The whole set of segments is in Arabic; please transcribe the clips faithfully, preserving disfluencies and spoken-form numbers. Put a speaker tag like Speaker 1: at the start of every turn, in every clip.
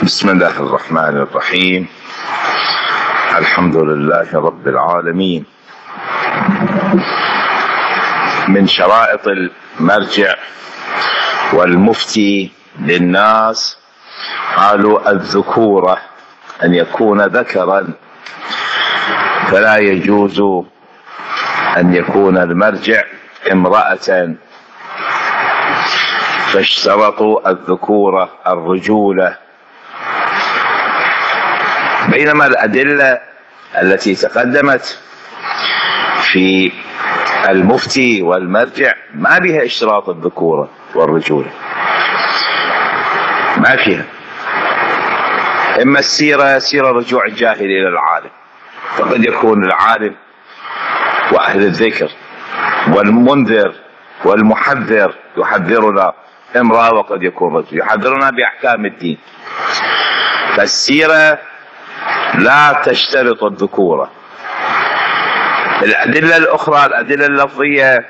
Speaker 1: بسم الله الرحمن الرحيم. الحمد لله رب العالمين. من شرائط المرجع والمفتي للناس قالوا الذكورة، أن يكون ذكرا، فلا يجوز أن يكون المرجع امرأة، فاشترطوا الذكورة الرجولة. بينما الأدلة التي تقدمت في المفتي والمرجع ما بها اشتراط الذكورة والرجولة، ما فيها. إما السيرة سيرة رجوع الجاهل إلى العالم، فقد يكون العالم وأهل الذكر والمنذر والمحذر يحذرنا امرأة، وقد يكون رجل يحذرنا بأحكام الدين. فالسيرة لا تشترط الذكورة. الأدلة الأخرى الأدلة اللفظية،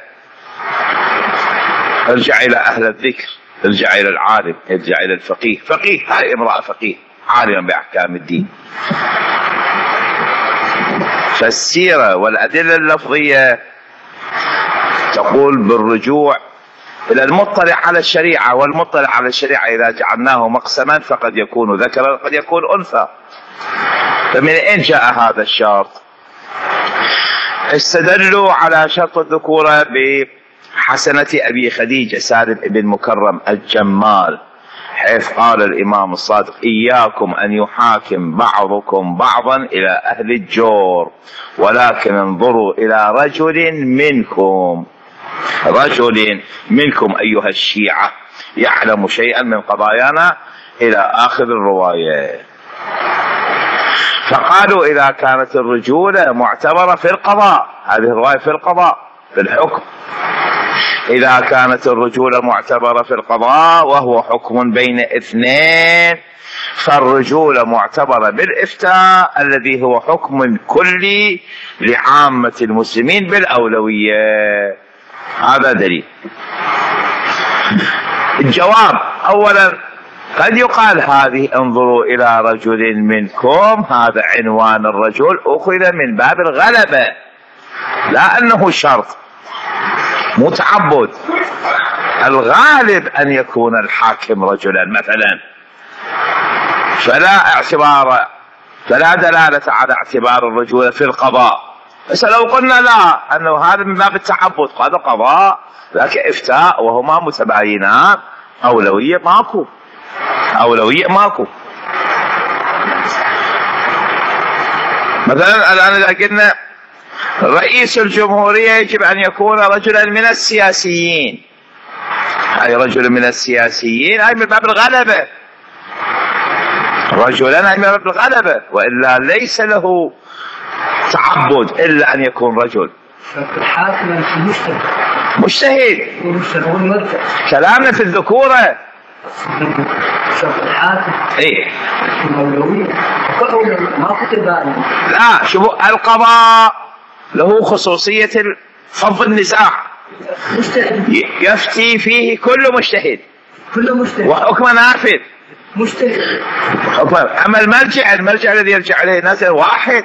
Speaker 1: ارجع إلى أهل الذكر، ارجع إلى العالم، ارجع إلى الفقيه. فقيه هاي امرأة فقيه عالمة بأحكام الدين. فالسيرة والأدلة اللفظية تقول بالرجوع إلى المطلع على الشريعة، والمطلع على الشريعة إذا جعلناه مقسما فقد يكون ذكرا قد يكون أنثى. فمن أين جاء هذا الشرط؟ استدلوا على شرط الذكورة بحسنة أبي خديجة سالم بن مكرم الجمال، حيث قال الإمام الصادق: إياكم أن يحاكم بعضكم بعضا إلى أهل الجور، ولكن انظروا إلى رجل منكم رجل منكم أيها الشيعة يعلم شيئا من قضايانا، إلى آخر الرواية. فقالوا إذا كانت الرجولة معتبرة في القضاء، هذه الرواية في القضاء في الحكم، إذا كانت الرجولة معتبرة في القضاء وهو حكم بين اثنين، فالرجولة معتبرة بالإفتاء الذي هو حكم كلي لعامة المسلمين بالأولوية. هذا دليل. الجواب: أولا قد يقال هذه انظروا إلى رجل منكم، هذا عنوان الرجل أخذ من باب الغلبة، لا أنه شرط متعبد. الغالب أن يكون الحاكم رجلا مثلا، فلا اعتبار فلا دلالة على اعتبار الرجولة في القضاء. بس لو قلنا لا، أنه هذا من باب التعبد، هذا قضاء لكن إفتاء وهما متباينان، أولوية ماكو، أولوية ماكو. مثلا الآن إذا قلنا رئيس الجمهورية يجب أن يكون رجلا من السياسيين، هاي رجل من السياسيين هاي من باب الغلبة، رجلا هاي من باب الغلبة، وإلا ليس له تعبد إلا أن يكون رجل.
Speaker 2: الحاكم مجتهد
Speaker 1: مجتهد كلامنا في الذكورة.
Speaker 2: شوف الحاكم
Speaker 1: ايه
Speaker 2: الأولوية ما كتب.
Speaker 1: لا، شوفوا القضاء له خصوصية فض النزاع، يفتي فيه كل مجتهد،
Speaker 2: كل مجتهد
Speaker 1: وحكم نافذ
Speaker 2: مجتهد.
Speaker 1: أما المرجع المرجع الذي يرجع إليه الناس واحد.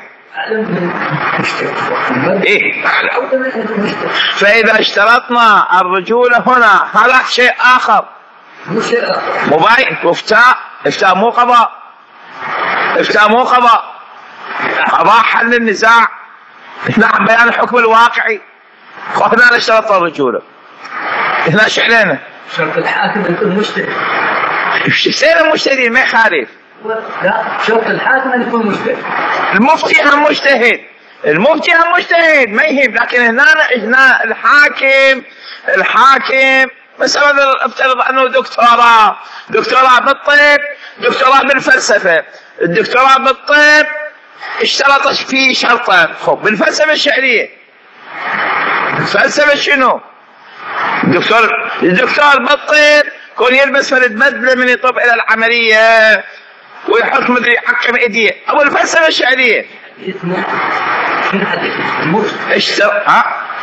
Speaker 1: إيه؟ فإذا اشترطنا الرجولة هنا هذا شيء آخر مباين. افتاء افتاء مو قضاء، افتاء مو قضاء، قضاء حل النزاع، نعم بيان الحكم الواقعي. هنا اشترط الرجولة، هنا ايش علينا؟
Speaker 2: شرط الحاكم يكون مجتهد.
Speaker 1: سير المجتهدين ما يخالف.
Speaker 2: لا، شرط الحاكم ان يكون مجتهد.
Speaker 1: المفتي هم مجتهد، المفتي هم مجتهد ما يهم. لكن هنا هنا الحاكم الحاكم مثلا افترض انه دكتوراه دكتوراه بالطب، دكتوراه بالفلسفه، الدكتوراه بالطب اشترط فيه شرطا. خب بالفلسفه الشعريه، الفلسفه شنو؟ الدكتور الدكتور بالطب يكون يلبس فرد بدله من يطب الى العمليه ويحط مدري يحكم ايديه. ابو الفلسفه الشعريه اشترط ها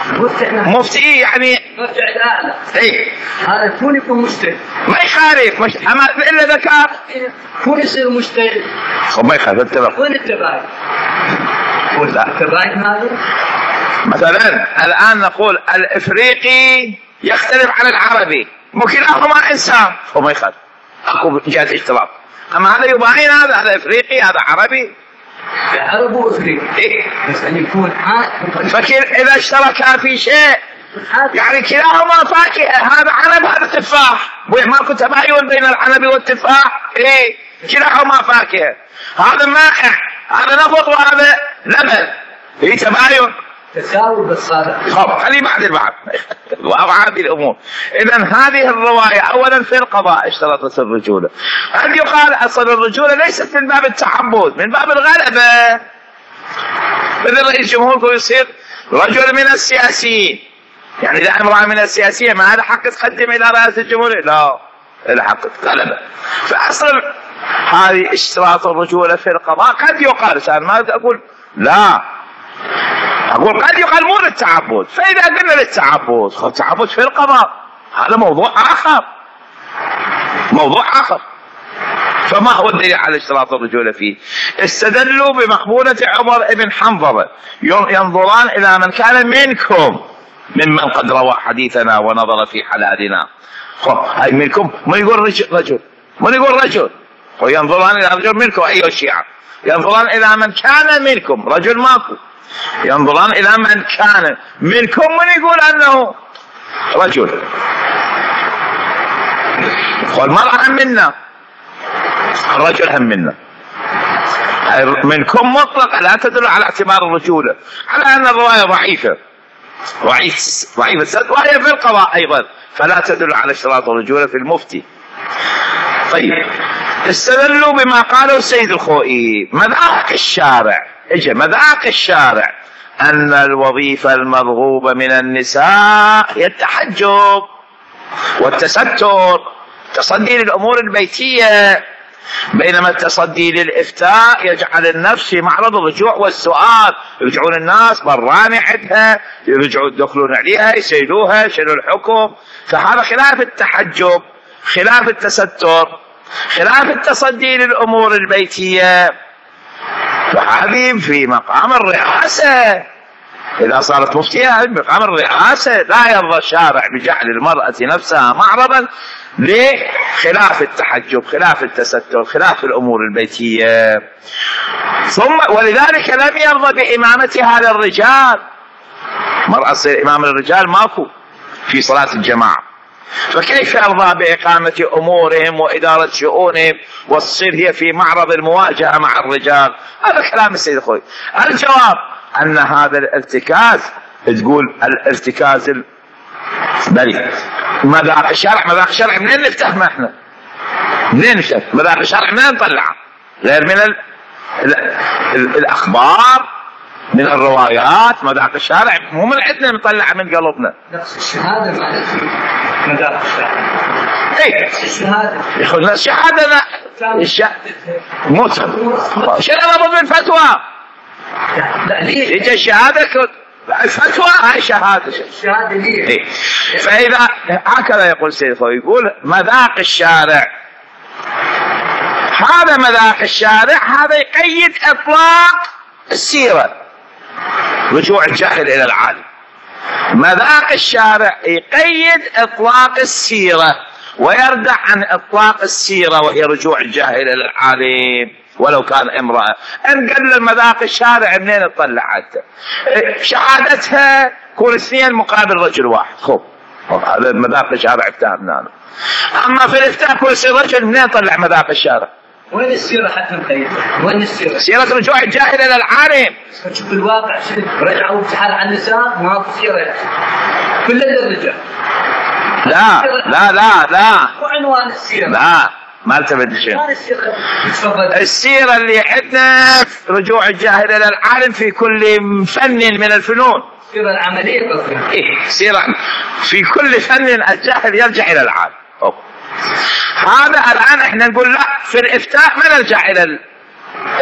Speaker 1: مفتي يعني
Speaker 2: مرجع الأعلى.
Speaker 1: اي
Speaker 2: هذا يكون يكون مجتهد.
Speaker 1: ما يخالف مش اما الا ذكر
Speaker 2: يكون يصير مجتهد.
Speaker 1: ما يخالف اتفق.
Speaker 2: وين التباين؟
Speaker 1: لا
Speaker 2: التباين هذا
Speaker 1: مثلا الان نقول الافريقي يختلف عن العربي وكلاهما انسان وما يخالف اكو جهه اشتراك. اما هذا يباين هذا هذا افريقي هذا عربي.
Speaker 2: عربي وافريقي.
Speaker 1: إيه؟
Speaker 2: بس ان يكون حاكم.
Speaker 1: فكل اذا اشتركا في شيء يعني كلاهما فاكهه هذا عنب هذا تفاح ماكو تباين بين العنب والتفاح. ايه كلاهما فاكهه هذا مائع هذا نفط وهذا لبن. ايه تباين
Speaker 2: تساوي بالصالح.
Speaker 1: خب خلي بعد البعض وابعاد الامور. اذا هذه الروايه اولا في القضاء اشترطت الرجوله. قد يقال اصل الرجوله ليست من باب التعبد من باب الغلبه. مثل رئيس جمهوركم يصير رجل من السياسيين يعني اذا امراه من السياسيه ما هذا حق تقدم الى رئاسه الجمهوريه لا هذا حق غلبه. فاصل هذه اشتراط الرجوله في القضاء قد يقال الان ما اقول لا أقول قد يقال مو للتعبد. فإذا قلنا للتعبد التعبد في القضاء هذا موضوع آخر موضوع آخر. فما هو الدليل على اشتراط الرجولة فيه؟ استدلوا بمقبولة عمر بن حنظلة ينظران إلى من كان منكم ممن قد روى حديثنا ونظر في حلالنا. هاي منكم من يقول رجل رجل من يقول رجل وينظران إلى رجل منكم أيها الشيعة ينظران إلى من كان منكم رجل ماكو ينظران إلى من كان منكم من يقول أنه رجل. والمرأة هم منا الرجل هم منا. منكم مطلق لا تدل على اعتبار الرجولة على أن الرواية ضعيفة ضعيف ضعيف السد وهي في القضاء أيضا فلا تدل على اشتراط الرجولة في المفتي. طيب استدلوا بما قاله السيد الخوئي مذاق الشارع اجى مذاق الشارع أن الوظيفة المرغوبة من النساء هي التحجب والتستر تصدي للأمور البيتية بينما التصدي للإفتاء يجعل النفس في معرض الرجوع والسؤال. يرجعون الناس براني عندها يرجعوا يدخلون عليها يسيلوها يشيلوا الحكم. فهذا خلاف التحجب خلاف التستر خلاف التصدي للأمور البيتية. فهذه في مقام الرئاسة إذا صارت مفتية في مقام الرئاسة لا يرضى الشارع بجعل المرأة نفسها معرضا لخلاف التحجب خلاف التستر خلاف الأمور البيتية. ثم ولذلك لم يرضى بإمامتها للرجال. مرأة تصير إمام الرجال ماكو في صلاة الجماعة فكيف يرضى بإقامة أمورهم وإدارة شؤونهم والتصير هي في معرض المواجهة مع الرجال؟ هذا كلام السيد الخوئي. الجواب أن هذا الارتكاز تقول الارتكاز البريء مذاق الشرع مذاق الشرع منين نفتهمه احنا؟ منين نفتهم؟ مذاق الشرع منين نطلعه؟ غير من ال ال ال الأخبار من الروايات. مذاق الشارع مو من عندنا نطلعه من قلبنا.
Speaker 2: نفس الشهادة مذاق الشارع.
Speaker 1: اي
Speaker 2: الشهادة
Speaker 1: يا اخوي الشهادة لا الشهادة مو شنو ضد الفتوى؟
Speaker 2: لا ليه؟
Speaker 1: يجي الشهادة الفتوى هاي شهادة
Speaker 2: الشهادة ليه؟
Speaker 1: إيه؟ فإذا هكذا يقول سيد الخوئي يقول مذاق الشارع هذا مذاق الشارع هذا يقيد إطلاق السيرة رجوع الجاهل إلى العالم. مذاق الشارع يقيد إطلاق السيرة ويردع عن إطلاق السيرة وهي رجوع الجاهل إلى العالم ولو كان امرأة. ان قل المذاق الشارع منين تطلع حتى شهادتها كون اثنين مقابل رجل واحد. خب هذا مذاق الشارع افتهمنا له. اما في الافتاء كون يصير رجل منين طلع مذاق الشارع؟
Speaker 2: وين السيرة حتى نقيدها؟ وين السيرة؟
Speaker 1: سيرة رجوع الجاهل الى العالم.
Speaker 2: شوف الواقع شنو رجعوا ابتحال على النساء ما في سيرة كل الرجال.
Speaker 1: لا لا لا لا
Speaker 2: وعنوان السيرة
Speaker 1: لا ما التفت شيء. السيرة اللي عندنا رجوع الجاهل إلى العالم في كل فن من الفنون.
Speaker 2: السيرة العملية قصدي.
Speaker 1: إيه سيرة في كل فن الجاهل يرجع إلى العالم. أوه. هذا الآن إحنا نقول لا في الإفتاء ما نرجع إلى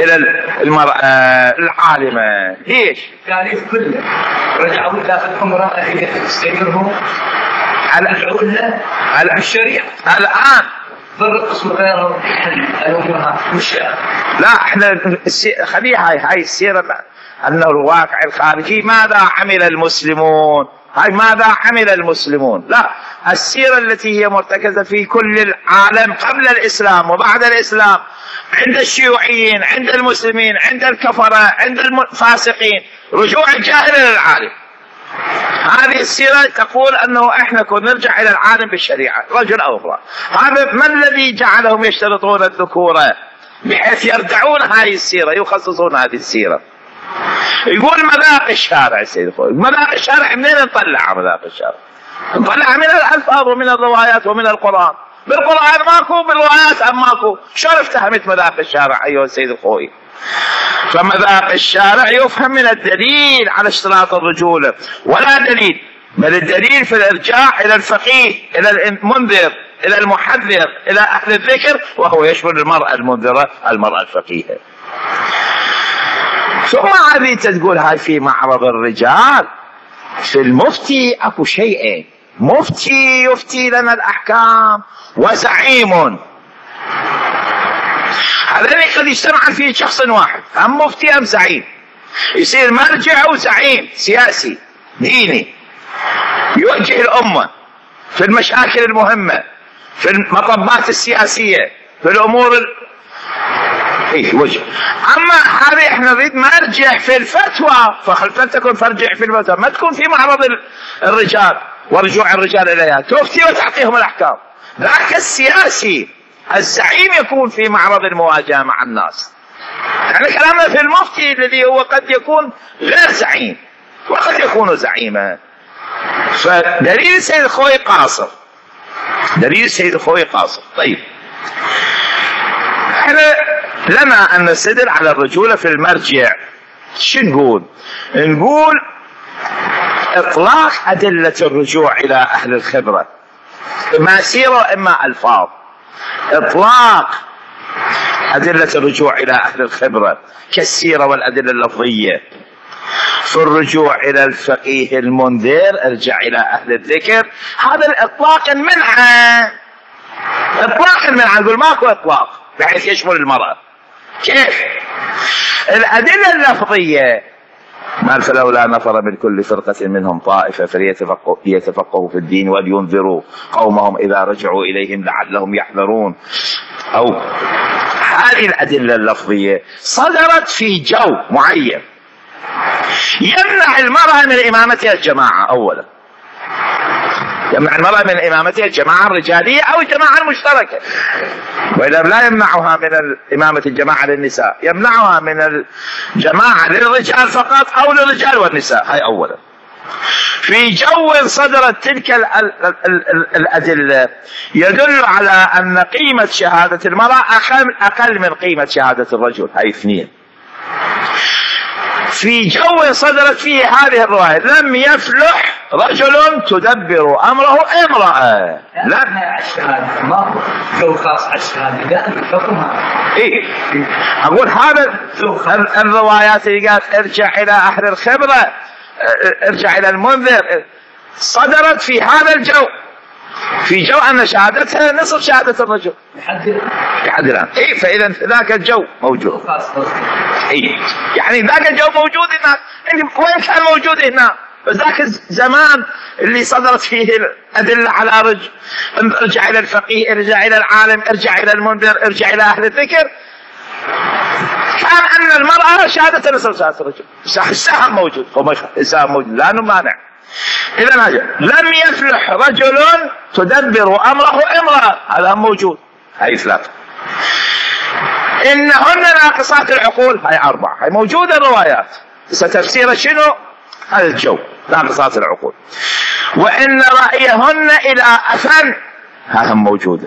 Speaker 1: إلى المرأة العالمة. ليش؟
Speaker 2: التاريخ كله رجعوا إلى فتح امرأة هي تستمرهم على العلة على الشريعة.
Speaker 1: الآن
Speaker 2: فرق غيرهم الأمورها مش
Speaker 1: لا احنا خليها هاي هاي السيرة أنه الواقع الخارجي ماذا عمل المسلمون، هاي ماذا عمل المسلمون، لا السيرة التي هي مرتكزة في كل العالم قبل الإسلام وبعد الإسلام، عند الشيوعيين، عند المسلمين، عند الكفرة، عند الفاسقين، رجوع الجاهل إلى العالم. هذه السيرة تقول أنه إحنا كنا نرجع إلى العالم بالشريعة رجل أو امرأة. هذا ما الذي جعلهم يشترطون الذكورة بحيث يردعون هذه السيرة، يخصصون هذه السيرة. يقول مذاق الشارع السيد الخوي، مذاق الشارع منين نطلع مذاق الشارع؟ نطلع من الألفاظ ومن الروايات ومن القرآن. بالقرآن ماكو، بالروايات ماكو. شلون افتهمت مذاق الشارع أيها السيد الخوي؟ فمذاق الشارع يفهم من الدليل على اشتراط الرجولة، ولا دليل، بل الدليل في الارجاع الى الفقيه، الى المنذر، الى المحذر، الى اهل الذكر، وهو يشمل المرأة المنذرة، المرأة الفقيهة. ثم هذه تقول هاي في معرض الرجال. في المفتي اكو شيئين، مفتي يفتي لنا الاحكام، وزعيم. هذين قد يجتمع فيه شخص واحد، ام مفتي ام زعيم، يصير مرجع وزعيم سياسي ديني يوجه الامه في المشاكل المهمه، في المطبات السياسيه، في الامور ال... ايه وجه. اما هذه احنا نريد مرجع في الفتوى، فلتكن فرجع في الفتوى، ما تكون في معرض الرجال ورجوع الرجال اليها، تفتي وتعطيهم الاحكام. ذاك السياسي الزعيم يكون في معرض المواجهة مع الناس. يعني كلامنا في المفتي الذي هو قد يكون غير زعيم وقد يكون زعيما. فدليل السيد الخوي قاصر، دليل السيد الخوي قاصر. طيب احنا لنا ان نستدل على الرجولة في المرجع. شو نقول؟ نقول اطلاق ادلة الرجوع الى اهل الخبرة، اما سيرة واما الفاظ. اطلاق ادلة الرجوع الى اهل الخبرة كالسيرة والادلة اللفظية. في الرجوع الى الفقيه المنذر ارجع الى اهل الذكر، هذا الاطلاق المنعه، اطلاق المنعه. نقول ماكو اطلاق بحيث يشمل المرأة. كيف؟ الادلة اللفظية قال فلولا نفر من كل فرقة منهم طائفة فليتفقهوا يتفقهوا في الدين ولينذروا قومهم إذا رجعوا إليهم لعلهم يحذرون. أو هذه الأدلة اللفظية صدرت في جو معين يمنع المرأة من إمامتها الجماعة. أولا يمنع المرأة من إمامتها الجماعة الرجالية أو الجماعة المشتركة، وإذا لا يمنعها من إمامة الجماعة للنساء، يمنعها من الجماعة للرجال فقط أو للرجال والنساء. هاي أولا. في جو صدرت تلك ال ال ال ال الأدلة يدل على أن قيمة شهادة المرأة أقل, أقل من قيمة شهادة الرجل. هاي اثنين. في جو صدرت فيه هذه الرواية لم يفلح رجل تدبر أمره امرأة.
Speaker 2: لا الشهادة ما هو جو خاص على الشهادة، لا حكمها.
Speaker 1: إيه أقول هذا الروايات اللي قالت ارجع إلى أهل الخبرة، ارجع إلى المنذر، صدرت في هذا الجو، في جو أن شهادتها نصف شهادة الرجل لحد الآن. إيه فإذا ذاك الجو موجود. إيه يعني ذاك الجو موجود هناك، وين كان موجود هنا؟ بس ذاك الزمان اللي صدرت فيه الأدلة على رجل ارجع إلى الفقيه، ارجع إلى العالم، ارجع إلى المنذر، ارجع إلى أهل الذكر، كان أن المرأة شهادة نصف شهادة الرجل. السهم موجود، السهم موجود لأنه مانع. إذا لم يفلح رجل تدبر أمره امرأة، هذا موجود. هاي ثلاثة. إنهن ناقصات العقول، هاي أربعة. هاي موجودة الروايات، ستفسير شنو؟ هذا الجو ناقصات العقول. وإن رأيهن إلى أفن، هذا موجودة.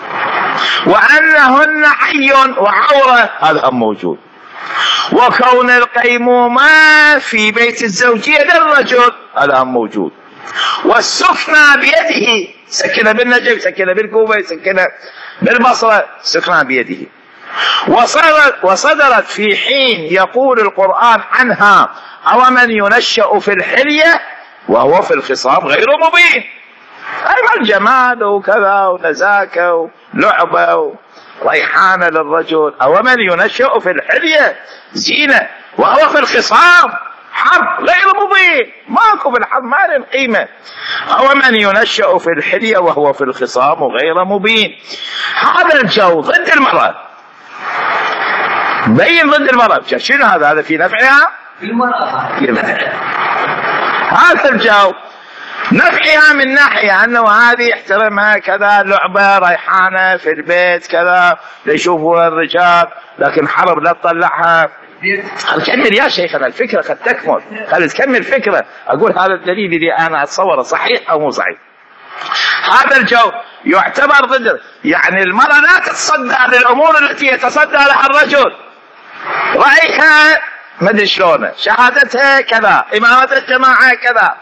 Speaker 1: وأنهن حي وعورة، هذا موجود. وكون القيمومة في بيت الزوجية للرجل، هذا موجود. والسكنى بيده، سكن بالنجف، سكن بالكوفة، سكن بالبصرة، سكنى بيده. وصدرت, وصدرت في حين يقول القرآن عنها أومن ينشأ في الحلية وهو في الخصام غير مبين. أيضا جمال وكذا ونزاكة ولعبة وريحانة للرجل. أومن ينشأ في الحلية زينة وهو في الخصام حرب غير مبين. ماكو بالحرب ما له قيمة. أومن ينشأ في الحلية وهو في الخصام غير مبين. هذا الجو ضد المرأة، بين ضد المرأة. شنو هذا؟ هذا في نفعها
Speaker 2: في المرأة،
Speaker 1: في نفعها. هذا الجو نفعها من ناحية أنه هذه احترمها كذا، لعبة ريحانة في البيت كذا ليشوفوا الرجال، لكن حرب لا تطلعها. كمل يا شيخنا الفكرة قد تكمل، خلي تكمل فكرة. أقول هذا الدليل اللي أنا أتصوره صحيح أو مو صحيح. هذا الجو يعتبر ضد، يعني المرأة لا تتصدى للأمور التي يتصدى لها الرجل. رأيها ما ادري شلونه، شهادتها كذا، إمامة الجماعة كذا،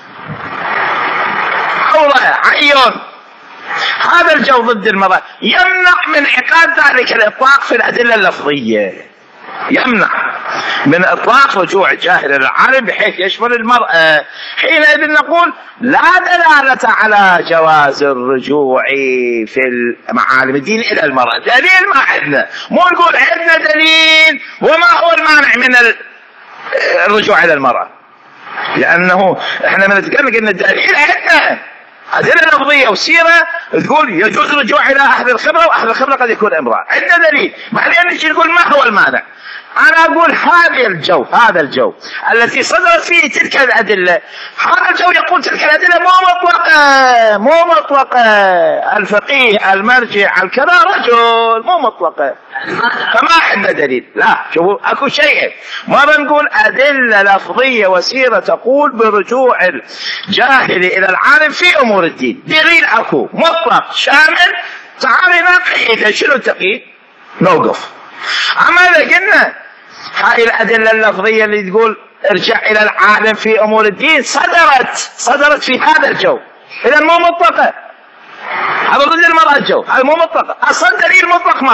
Speaker 1: حوضة عيون. هذا الجو ضد المرأة يمنع من عقاد ذلك الإطلاق في الأدلة اللفظية، يمنع من إطلاق رجوع الجاهل إلى العالم بحيث يشمل المرأة. حينئذ نقول لا دلالة على جواز الرجوع في معالم الدين إلى المرأة. دليل ما عندنا، مو نقول عندنا دليل وما هو المانع من الرجوع إلى المرأة، لأنه احنا من نتكلم ان الدليل عندنا أدلة لفظية وسيرة تقول يجوز الرجوع إلى أهل الخبرة، وأهل الخبرة قد يكون امرأة. عندنا دليل، بعدين نجي نقول ما هو المانع. أنا أقول هذا الجو، هذا الجو التي صدرت فيه تلك الأدلة، هذا الجو يقول تلك الأدلة مو مطلقة، مو مطلقة. الفقيه المرجع الكذا رجل، مو مطلقة، فما عندنا دليل. لا شوفوا أكو شيء مرة نقول أدلة لفظية وسيرة تقول برجوع الجاهل إلى العالم في أمور الدين. دليل أكو مطلق شامل، تعالي نقيد. شنو التقييد؟ نوقف. أما إذا قلنا هاي الأدلة اللفظية اللي تقول ارجع إلى العالم في أمور الدين صدرت صدرت في هذا الجو، إذا مو مطلقة. هذا ضد المرأة الجو، هذا مو مطلقة. أصلا دليل مطلق ما